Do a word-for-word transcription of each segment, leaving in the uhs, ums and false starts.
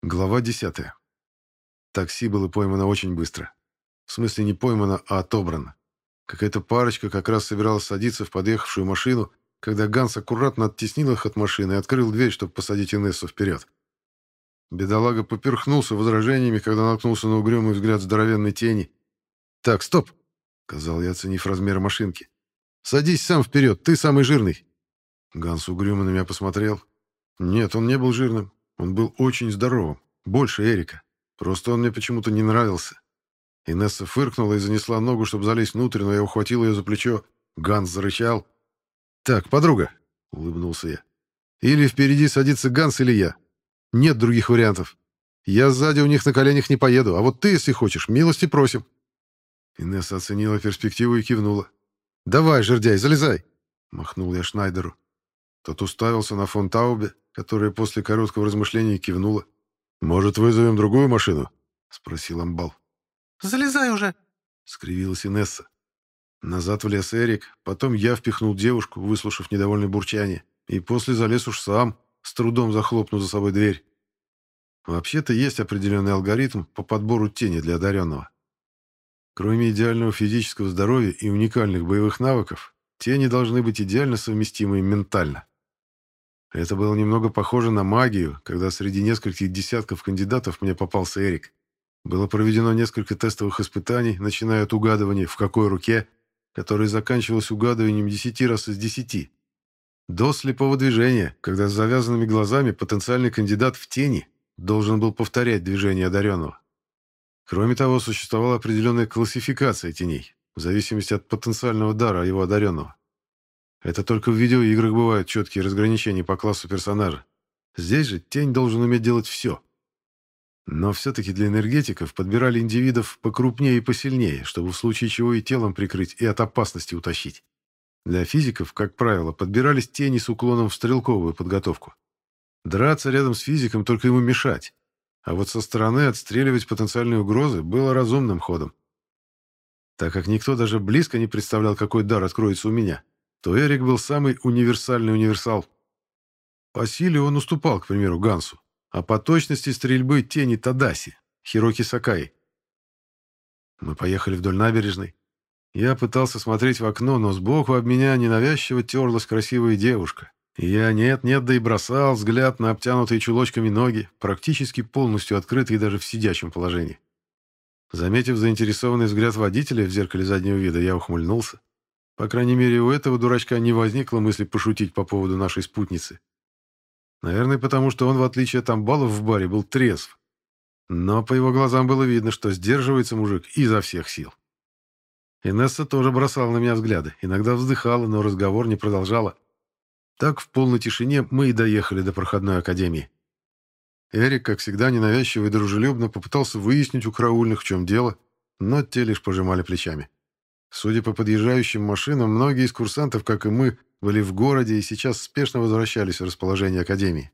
Глава десятая. Такси было поймано очень быстро. В смысле, не поймано, а отобрано. Какая-то парочка как раз собиралась садиться в подъехавшую машину, когда Ганс аккуратно оттеснил их от машины и открыл дверь, чтобы посадить Инессу вперед. Бедолага поперхнулся возражениями, когда наткнулся на угрюмый взгляд здоровенной тени. «Так, стоп!» — сказал я, оценив размер машинки. «Садись сам вперед, ты самый жирный!» Ганс угрюмо на меня посмотрел. Нет, он не был жирным. Он был очень здоровым. Больше Эрика. Просто он мне почему-то не нравился. Инесса фыркнула и занесла ногу, чтобы залезть внутрь, но я ухватил ее за плечо. Ганс зарычал. «Так, подруга», — улыбнулся я. «Или впереди садится Ганс, или я. Нет других вариантов. Я сзади у них на коленях не поеду, а вот ты, если хочешь, милости просим». Инесса оценила перспективу и кивнула. «Давай, жердяй, залезай», — махнул я Шнайдеру. Тот уставился на фон Таубе, которая после короткого размышления кивнула. «Может, вызовем другую машину?» — спросил Амбал. «Залезай уже!» — скривилась Инесса. Назад влез Эрик, потом я впихнул девушку, выслушав недовольное бурчание, и после залез уж сам, с трудом захлопнув за собой дверь. Вообще-то есть определенный алгоритм по подбору тени для одаренного. Кроме идеального физического здоровья и уникальных боевых навыков, тени должны быть идеально совместимы ментально. Это было немного похоже на магию, когда среди нескольких десятков кандидатов мне попался Эрик. Было проведено несколько тестовых испытаний, начиная от угадывания «в какой руке», которое заканчивалось угадыванием десяти раз из десяти, до слепого движения, когда с завязанными глазами потенциальный кандидат в тени должен был повторять движение одаренного. Кроме того, существовала определенная классификация теней, в зависимости от потенциального дара его одаренного. Это только в видеоиграх бывают четкие разграничения по классу персонажа. Здесь же тень должен уметь делать все. Но все-таки для энергетиков подбирали индивидов покрупнее и посильнее, чтобы в случае чего и телом прикрыть, и от опасности утащить. Для физиков, как правило, подбирались тени с уклоном в стрелковую подготовку. Драться рядом с физиком, только ему мешать. А вот со стороны отстреливать потенциальные угрозы было разумным ходом. Так как никто даже близко не представлял, какой дар откроется у меня, то Эрик был самый универсальный универсал. По силе он уступал, к примеру, Гансу, а по точности стрельбы тени Тадаси, Хироки Сакаи. Мы поехали вдоль набережной. Я пытался смотреть в окно, но сбоку об меня ненавязчиво терлась красивая девушка. И я нет-нет, да и бросал взгляд на обтянутые чулочками ноги, практически полностью открытые даже в сидячем положении. Заметив заинтересованный взгляд водителя в зеркале заднего вида, я ухмыльнулся. По крайней мере, у этого дурачка не возникло мысли пошутить по поводу нашей спутницы. Наверное, потому что он, в отличие от амбалов в баре, был трезв. Но по его глазам было видно, что сдерживается мужик изо всех сил. Инесса тоже бросала на меня взгляды, иногда вздыхала, но разговор не продолжала. Так в полной тишине мы и доехали до проходной академии. Эрик, как всегда, ненавязчиво и дружелюбно попытался выяснить у караульных, в чем дело, но те лишь пожимали плечами. Судя по подъезжающим машинам, многие из курсантов, как и мы, были в городе и сейчас спешно возвращались в расположение академии.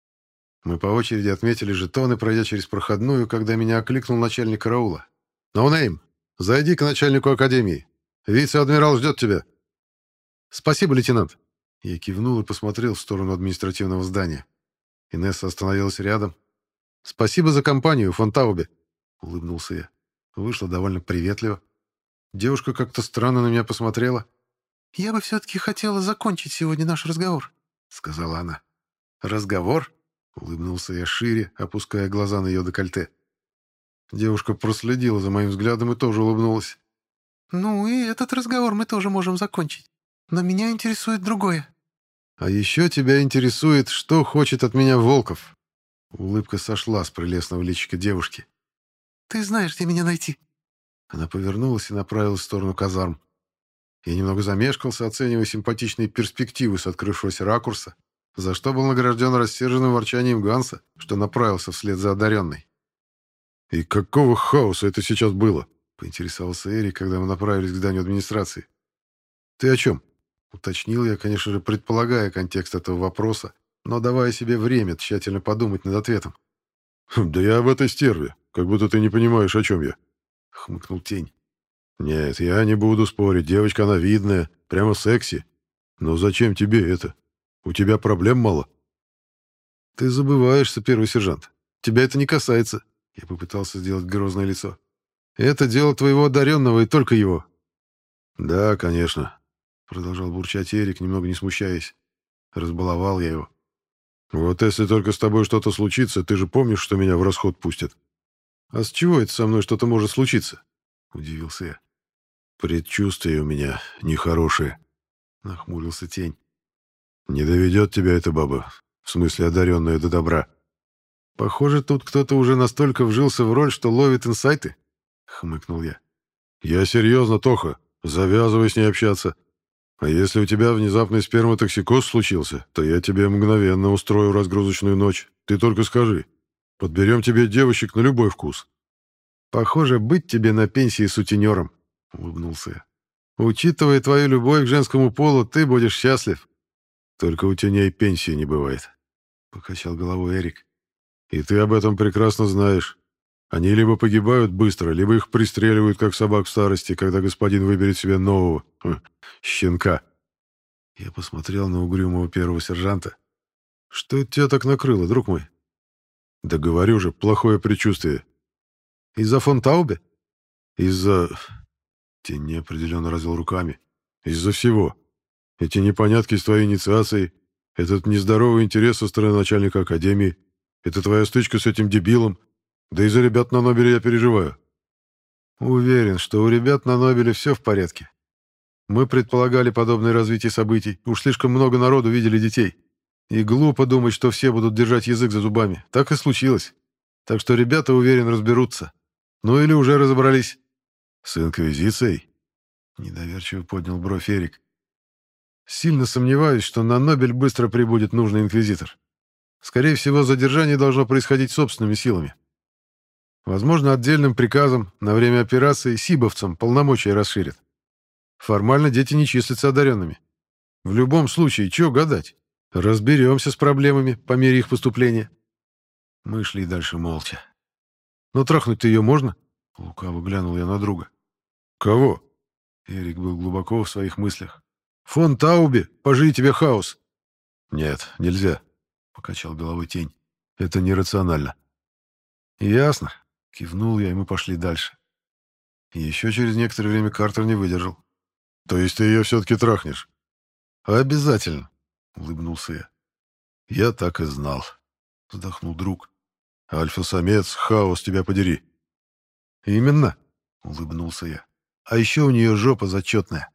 Мы по очереди отметили жетоны, пройдя через проходную, когда меня окликнул начальник караула. «Ноунейм, зайди к начальнику академии. Вице-адмирал ждет тебя». «Спасибо, лейтенант». Я кивнул и посмотрел в сторону административного здания. Инесса остановилась рядом. «Спасибо за компанию, фон Таубе», — улыбнулся я. Вышло довольно приветливо. Девушка как-то странно на меня посмотрела. «Я бы все-таки хотела закончить сегодня наш разговор», — сказала она. «Разговор?» — улыбнулся я шире, опуская глаза на ее декольте. Девушка проследила за моим взглядом и тоже улыбнулась. «Ну и этот разговор мы тоже можем закончить. Но меня интересует другое». «А еще тебя интересует, что хочет от меня Волков». Улыбка сошла с прелестного личика девушки. «Ты знаешь, где меня найти». Она повернулась и направилась в сторону казарм. Я немного замешкался, оценивая симпатичные перспективы с открывшегося ракурса, за что был награжден рассерженным ворчанием Ганса, что направился вслед за одаренной. «И какого хаоса это сейчас было?» — поинтересовался Эрик, когда мы направились к зданию администрации. «Ты о чем?» — уточнил я, конечно же, предполагая контекст этого вопроса, но давая себе время тщательно подумать над ответом. «Да я об этой стерве, как будто ты не понимаешь, о чем я», — хмыкнул тень. «Нет, я не буду спорить, девочка она видная, прямо секси. Но зачем тебе это? У тебя проблем мало?» «Ты забываешься, первый сержант. Тебя это не касается». Я попытался сделать грозное лицо. «Это дело твоего одаренного и только его». «Да, конечно», — продолжал бурчать Эрик, немного не смущаясь. Разбаловал я его. «Вот если только с тобой что-то случится, ты же помнишь, что меня в расход пустят?» «А с чего это со мной что-то может случиться?» — удивился я. «Предчувствия у меня нехорошие», — нахмурился тень. «Не доведет тебя эта баба, в смысле одаренная до добра». «Похоже, тут кто-то уже настолько вжился в роль, что ловит инсайты», — хмыкнул я. «Я серьезно, Тоха, завязывай с ней общаться. А если у тебя внезапный сперматоксикоз случился, то я тебе мгновенно устрою разгрузочную ночь. Ты только скажи. Подберем тебе девочек на любой вкус». «Похоже, быть тебе на пенсии сутенером», — улыбнулся я. «Учитывая твою любовь к женскому полу, ты будешь счастлив». «Только у теней пенсии не бывает», — покачал головой Эрик. «И ты об этом прекрасно знаешь. Они либо погибают быстро, либо их пристреливают, как собак в старости, когда господин выберет себе нового хм, щенка». Я посмотрел на угрюмого первого сержанта. «Что это тебя так накрыло, друг мой?» «Да говорю же, плохое предчувствие». «Из-за фон Таубе?» «Из-за...» Тень неопределенно развел руками. «Из-за всего. Эти непонятки с твоей инициацией, этот нездоровый интерес со стороны начальника академии, это твоя стычка с этим дебилом, да и за ребят на Нобеле я переживаю». «Уверен, что у ребят на Нобеле все в порядке. Мы предполагали подобное развитие событий, уж слишком много народу видели детей. И глупо думать, что все будут держать язык за зубами. Так и случилось. Так что ребята, уверен, разберутся. Ну или уже разобрались». «С Инквизицией?» — недоверчиво поднял бровь Эрик. «Сильно сомневаюсь, что на Нобель быстро прибудет нужный инквизитор. Скорее всего, задержание должно происходить собственными силами. Возможно, отдельным приказом на время операции сибовцам полномочия расширят. Формально дети не числятся одаренными. В любом случае, чего гадать? Разберемся с проблемами по мере их поступления». Мы шли дальше молча. «Но трахнуть-то ее можно?» — лукаво глянул я на друга. «Кого?» — Эрик был глубоко в своих мыслях. «Фон Таубе, поживи тебе хаос». «Нет, нельзя», — покачал головой тень. «Это нерационально». «Ясно», — кивнул я, и мы пошли дальше. И еще через некоторое время Картер не выдержал. «То есть ты ее все-таки трахнешь?» «Обязательно», — улыбнулся я. «Я так и знал», — вздохнул друг. «Альфа-самец, хаос, тебя подери». «Именно», — улыбнулся я. «А еще у нее жопа зачетная».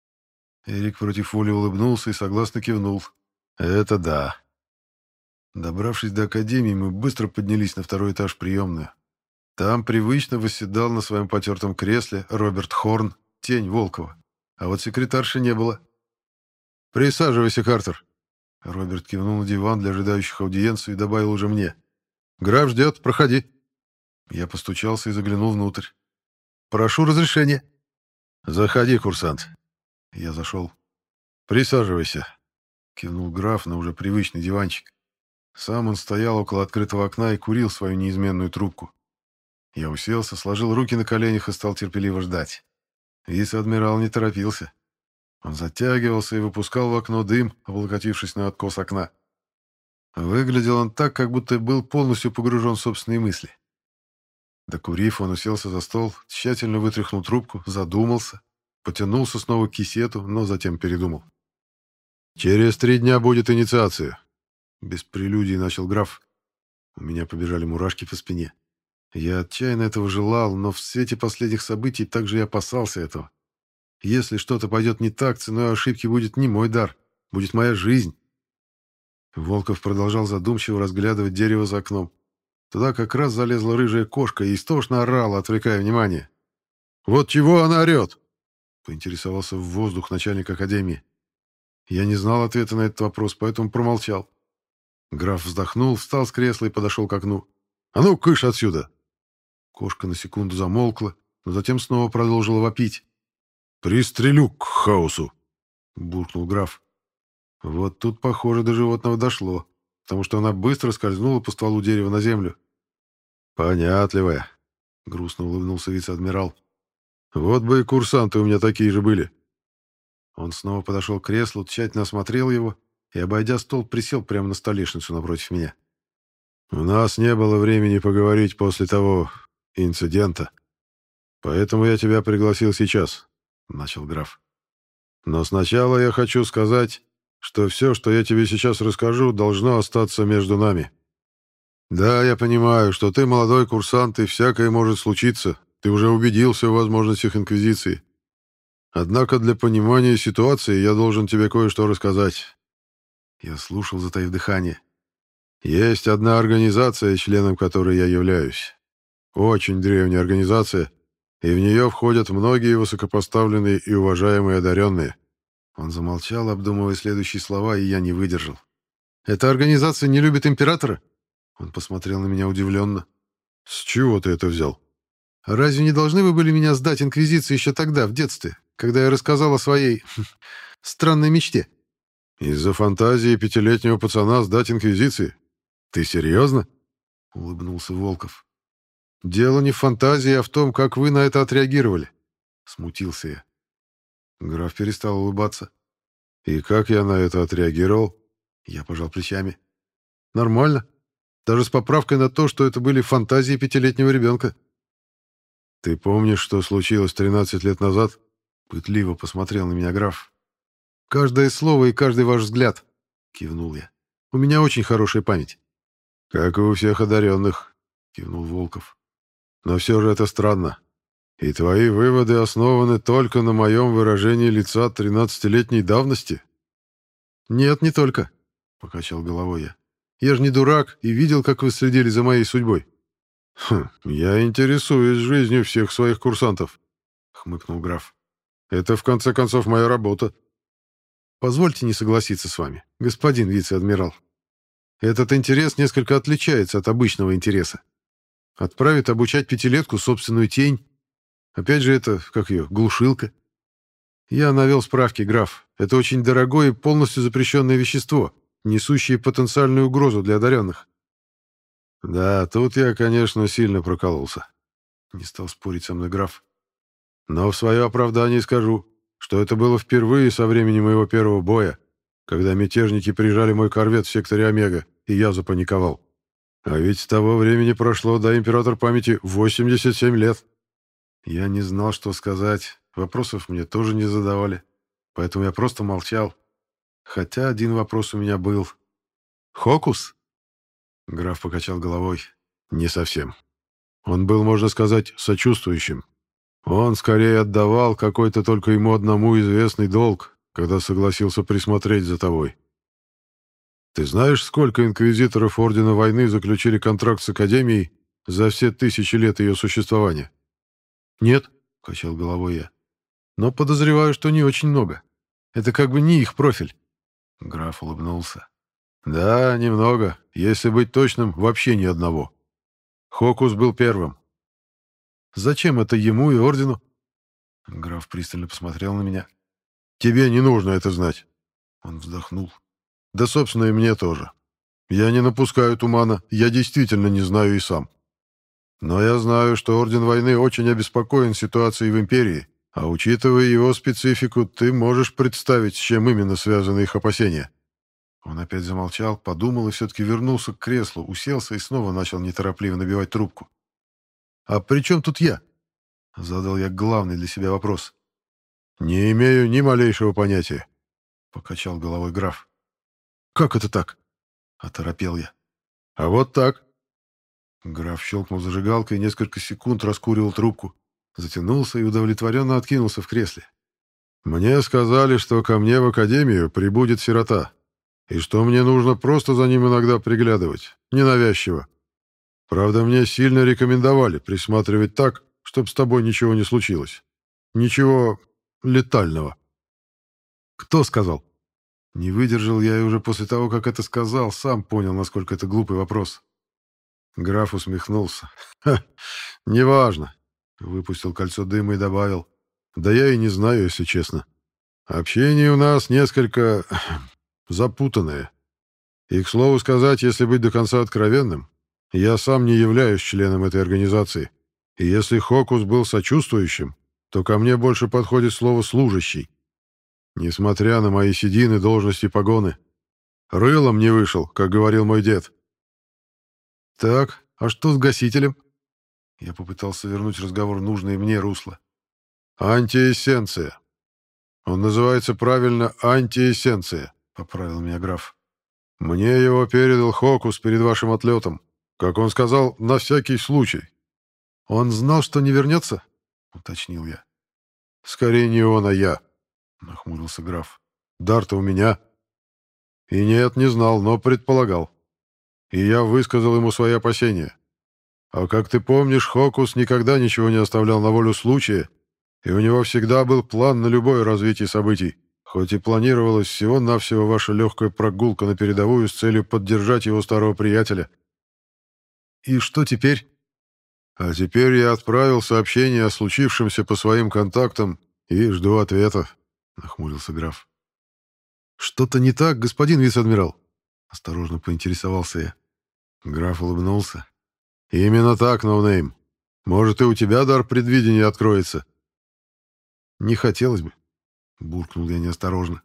Эрик против воли улыбнулся и согласно кивнул. «Это да». Добравшись до академии, мы быстро поднялись на второй этаж приемную. Там привычно восседал на своем потертом кресле Роберт Хорн, тень Волкова. А вот секретарши не было. «Присаживайся, Картер». Роберт кивнул на диван для ожидающих аудиенцию и добавил уже мне. «Граф ждет, проходи». Я постучался и заглянул внутрь. «Прошу разрешения». «Заходи, курсант». Я зашел. «Присаживайся», — кивнул граф на уже привычный диванчик. Сам он стоял около открытого окна и курил свою неизменную трубку. Я уселся, сложил руки на коленях и стал терпеливо ждать. Вице-адмирал не торопился. Он затягивался и выпускал в окно дым, облокотившись на откос окна. Выглядел он так, как будто был полностью погружен в собственные мысли. Докурив, он уселся за стол, тщательно вытряхнул трубку, задумался, потянулся снова к кисету, но затем передумал. «Через три дня будет инициация», — без прелюдий начал граф. У меня побежали мурашки по спине. Я отчаянно этого желал, но в свете последних событий также и опасался этого. Если что-то пойдет не так, ценой ошибки будет не мой дар, будет моя жизнь. Волков продолжал задумчиво разглядывать дерево за окном. Туда как раз залезла рыжая кошка и истошно орала, отвлекая внимание. «Вот чего она орет?» — поинтересовался в воздух начальник академии. Я не знал ответа на этот вопрос, поэтому промолчал. Граф вздохнул, встал с кресла и подошел к окну. «А ну, кыш отсюда!» Кошка на секунду замолкла, но затем снова продолжила вопить. «Пристрелю к хаосу!» — буркнул граф. Вот тут, похоже, до животного дошло, потому что она быстро скользнула по стволу дерева на землю. «Понятливая», — грустно улыбнулся вице-адмирал. «Вот бы и курсанты у меня такие же были». Он снова подошел к креслу, тщательно осмотрел его и, обойдя стол, присел прямо на столешницу напротив меня. У нас не было времени поговорить после того инцидента, поэтому я тебя пригласил сейчас, — начал граф. Но сначала я хочу сказать, что все, что я тебе сейчас расскажу, должно остаться между нами. Да, я понимаю, что ты молодой курсант, и всякое может случиться. Ты уже убедился в возможностях Инквизиции. Однако для понимания ситуации я должен тебе кое-что рассказать. Я слушал, затаив дыхание. Есть одна организация, членом которой я являюсь. Очень древняя организация, и в нее входят многие высокопоставленные и уважаемые одаренные. Он замолчал, обдумывая следующие слова, и я не выдержал. «Эта организация не любит императора?» Он посмотрел на меня удивленно. «С чего ты это взял?» «Разве не должны вы были меня сдать Инквизиции еще тогда, в детстве, когда я рассказал о своей странной мечте?» «Из-за фантазии пятилетнего пацана сдать Инквизиции? Ты серьезно?» — улыбнулся Волков. «Дело не в фантазии, а в том, как вы на это отреагировали». Смутился я. Граф перестал улыбаться. «И как я на это отреагировал?» Я пожал плечами. «Нормально. Даже с поправкой на то, что это были фантазии пятилетнего ребенка». «Ты помнишь, что случилось тринадцать лет назад?» Пытливо посмотрел на меня граф. «Каждое слово и каждый ваш взгляд», — кивнул я. «У меня очень хорошая память». «Как и у всех одаренных», — кивнул Волков. «Но все же это странно. И твои выводы основаны только на моем выражении лица тринадцатилетней давности?» «Нет, не только», — покачал головой я. «Я же не дурак и видел, как вы следили за моей судьбой». «Хм, я интересуюсь жизнью всех своих курсантов», — хмыкнул граф. «Это, в конце концов, моя работа». «Позвольте не согласиться с вами, господин вице-адмирал. Этот интерес несколько отличается от обычного интереса. Отправит обучать пятилетку собственную тень. Опять же, это, как ее, глушилка. Я навел справки, граф. Это очень дорогое и полностью запрещенное вещество, несущее потенциальную угрозу для одаренных». «Да, тут я, конечно, сильно прокололся», — не стал спорить со мной граф. «Но в свое оправдание скажу, что это было впервые со времени моего первого боя, когда мятежники прижали мой корвет в секторе Омега, и я запаниковал. А ведь с того времени прошло до император памяти восемьдесят семь лет». Я не знал, что сказать, вопросов мне тоже не задавали, поэтому я просто молчал. Хотя один вопрос у меня был. «Хокус?» Граф покачал головой. «Не совсем. Он был, можно сказать, сочувствующим. Он скорее отдавал какой-то только ему одному известный долг, когда согласился присмотреть за тобой. Ты знаешь, сколько инквизиторов Ордена Войны заключили контракт с Академией за все тысячи лет ее существования?» «Нет», — качал головой я. «Но подозреваю, что не очень много. Это как бы не их профиль». Граф улыбнулся. «Да, немного. Если быть точным, вообще ни одного. Хокус был первым». «Зачем это ему и Ордену?» Граф пристально посмотрел на меня. «Тебе не нужно это знать». Он вздохнул. «Да, собственно, и мне тоже. Я не напускаю тумана, я действительно не знаю и сам. Но я знаю, что Орден Войны очень обеспокоен ситуацией в Империи, а учитывая его специфику, ты можешь представить, с чем именно связаны их опасения». Он опять замолчал, подумал и все-таки вернулся к креслу, уселся и снова начал неторопливо набивать трубку. «А при чем тут я?» — задал я главный для себя вопрос. «Не имею ни малейшего понятия», — покачал головой граф. «Как это так?» — оторопел я. «А вот так». Граф щелкнул зажигалкой и несколько секунд раскуривал трубку. Затянулся и удовлетворенно откинулся в кресле. «Мне сказали, что ко мне в академию прибудет сирота, и что мне нужно просто за ним иногда приглядывать, ненавязчиво. Правда, мне сильно рекомендовали присматривать так, чтобы с тобой ничего не случилось. Ничего летального». «Кто сказал?» Не выдержал я и уже после того, как это сказал, сам понял, насколько это глупый вопрос. Граф усмехнулся. «Ха, неважно», — выпустил кольцо дыма и добавил. «Да я и не знаю, если честно. Общение у нас несколько запутанное. И, к слову сказать, если быть до конца откровенным, я сам не являюсь членом этой организации. И если Хокус был сочувствующим, то ко мне больше подходит слово «служащий». Несмотря на мои седины, должности и погоны. Рылом не вышел, как говорил мой дед. Так, а что с гасителем? Я попытался вернуть разговор в нужное мне русло. Антиэссенция. Он называется правильно антиэссенция, поправил меня граф. Мне его передал Хокус перед вашим отлетом. Как он сказал, на всякий случай. Он знал, что не вернется? Уточнил я. Скорее не он, а я, нахмурился граф. Дар-то у меня. И нет, не знал, но предполагал. И я высказал ему свои опасения. А как ты помнишь, Хокус никогда ничего не оставлял на волю случая, и у него всегда был план на любое развитие событий, хоть и планировалась всего-навсего ваша легкая прогулка на передовую с целью поддержать его старого приятеля. И что теперь? А теперь я отправил сообщение о случившемся по своим контактам и жду ответа, нахмурился граф. Что-то не так, господин вице-адмирал? Осторожно поинтересовался я. Граф улыбнулся. Именно так, ноунейм. Может, и у тебя дар предвидения откроется. Не хотелось бы, буркнул я неосторожно.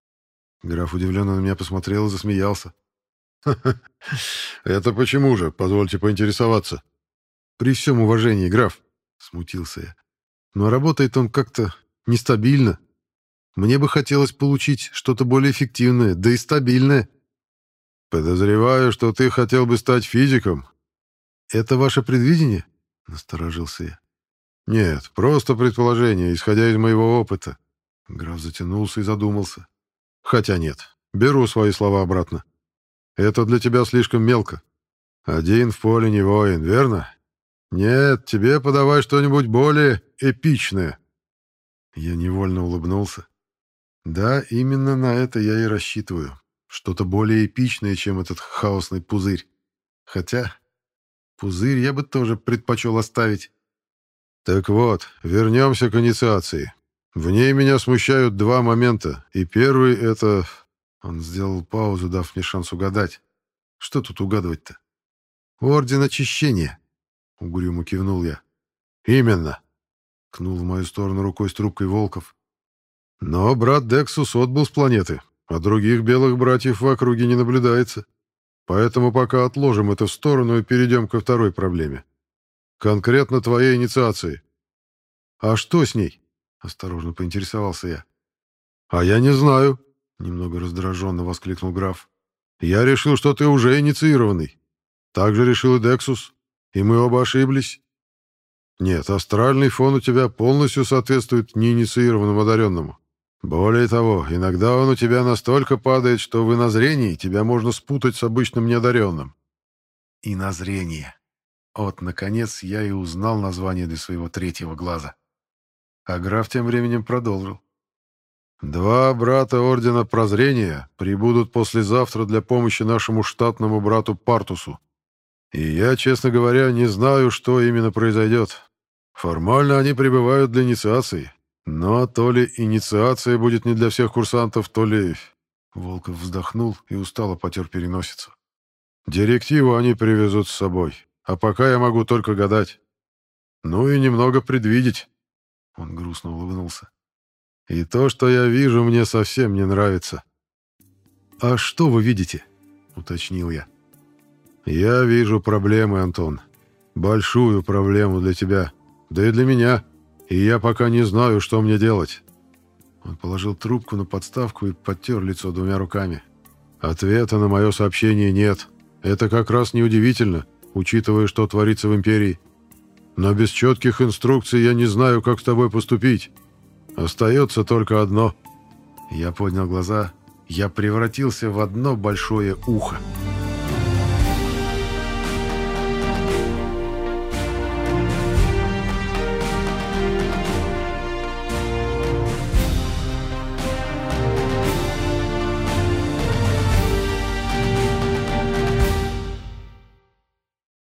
Граф удивленно на меня посмотрел и засмеялся. «Ха-ха, это почему же, позвольте поинтересоваться?» «При всем уважении, граф», — смутился я. «Но работает он как-то нестабильно. Мне бы хотелось получить что-то более эффективное, да и стабильное». «Подозреваю, что ты хотел бы стать физиком». «Это ваше предвидение?» — насторожился я. «Нет, просто предположение, исходя из моего опыта». Граф затянулся и задумался. «Хотя нет, беру свои слова обратно. Это для тебя слишком мелко. Один в поле не воин, верно? Нет, тебе подавай что-нибудь более эпичное». Я невольно улыбнулся. Да, именно на это я и рассчитываю. Что-то более эпичное, чем этот хаосный пузырь. Хотя пузырь я бы тоже предпочел оставить. Так вот, вернемся к инициации. В ней меня смущают два момента. И первый — это... Он сделал паузу, дав мне шанс угадать. Что тут угадывать-то? Орден очищения. Угрюмо кивнул я. Именно. Кнул в мою сторону рукой с трубкой Волков. Но брат Дексус отбыл с планеты, а других белых братьев в округе не наблюдается. Поэтому пока отложим это в сторону и перейдем ко второй проблеме. Конкретно твоей инициации. А что с ней? Осторожно поинтересовался я. А я не знаю, немного раздраженно воскликнул граф. Я решил, что ты уже инициированный. Так же решил и Дексус. И мы оба ошиблись. Нет, астральный фон у тебя полностью соответствует неинициированному одаренному. Более того, иногда он у тебя настолько падает, что в инозрении тебя можно спутать с обычным неодаренным. Инозрение. Вот, наконец, я и узнал название для своего третьего глаза. А граф тем временем продолжил. Два брата Ордена Прозрения прибудут послезавтра для помощи нашему штатному брату Партусу. И я, честно говоря, не знаю, что именно произойдет. Формально они прибывают для инициации. Но то ли инициация будет не для всех курсантов, то ли... Волков вздохнул и устало потер переносицу. Директиву они привезут с собой. А пока я могу только гадать. Ну и немного предвидеть. Он грустно улыбнулся. И то, что я вижу, мне совсем не нравится. «А что вы видите?» — уточнил я. «Я вижу проблемы, Антон. Большую проблему для тебя. Да и для меня. И я пока не знаю, что мне делать». Он положил трубку на подставку и подтер лицо двумя руками. «Ответа на мое сообщение нет. Это как раз неудивительно, учитывая, что творится в Империи. Но без четких инструкций я не знаю, как с тобой поступить. Остается только одно». Я поднял глаза. Я превратился в одно большое ухо.